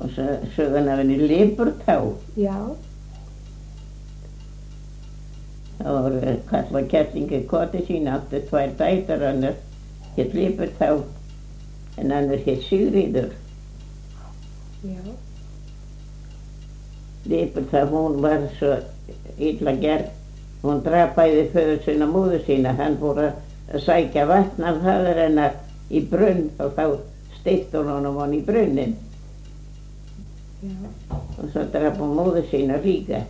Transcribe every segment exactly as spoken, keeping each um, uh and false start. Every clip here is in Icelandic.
og söguna af henni Lipurtá. Já. Það voru kall og kettling í koti sína, áttu tvær dætur, önnur hét Lipurtá en önnur hét Sigríður. Já. Lipurtá, hún var svo illa gerð, hún drap bæði föður sinn og móður sína. Hann fór að sækja vatn af faðir hennar í brunn og þá steytti hún honum hann í brunninn. Já. Og svo drap hún móður sína líka.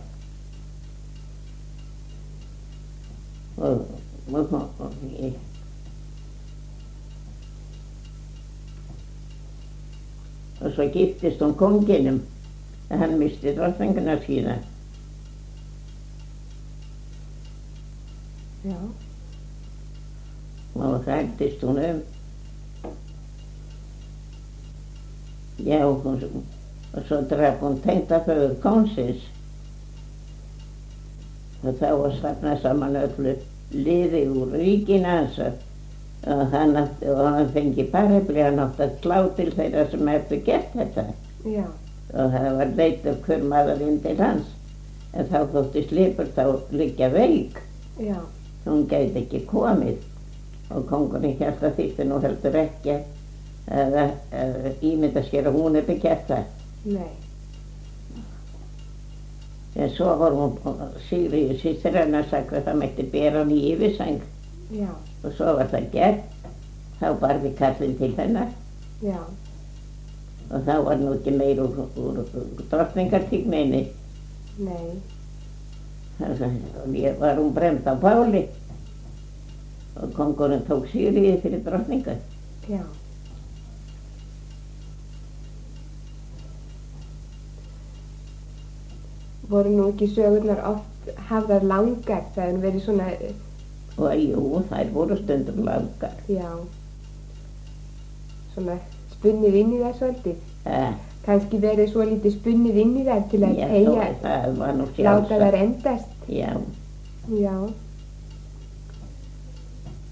Og, og, og, og ég, og svo giftist hún konginum, hann misti drottninguna sína. Já. Og hættist hún um. Já, og, og svo draf hún tengdaföður konungsins. Og þá var safnað saman öllu liði úr ríkinu hans og hann átti, og hann fengi parefli, hann átti að slá til þeirra sem hefðu gert þetta. Já. Og það var leitað hver maður inn til hans. En þá þóttist Lipurtá liggja veik. Já. Hún gæti ekki komið og kóngurinn hélt að þýtti nú heldur ekki að, að, að ímynda sér að hún hefði gert það. Nei. En svo var hún Sigríður systir hennar sagt að það mætti bera hann í yfirsæng. Já. Og svo var það gert. Þá barði kallinn til hennar. Já. Og þá var nú ekki meir úr, úr, úr drottningartíkninni. Nei. Og var hún brennd á báli og kóngurinn tók Sigríði fyrir drottningu. Já. Voru nú ekki sögurnar oft hafðar langar, það hefur verið svona... Og jú, þær voru stundum langar. Já. Svona spunnið inn í það svolítið. Eh. Kannski verið svo lítið spunnið inn í það til að Já, tegja, það var nú láta sjálfsagt. þær endast. Já. Já.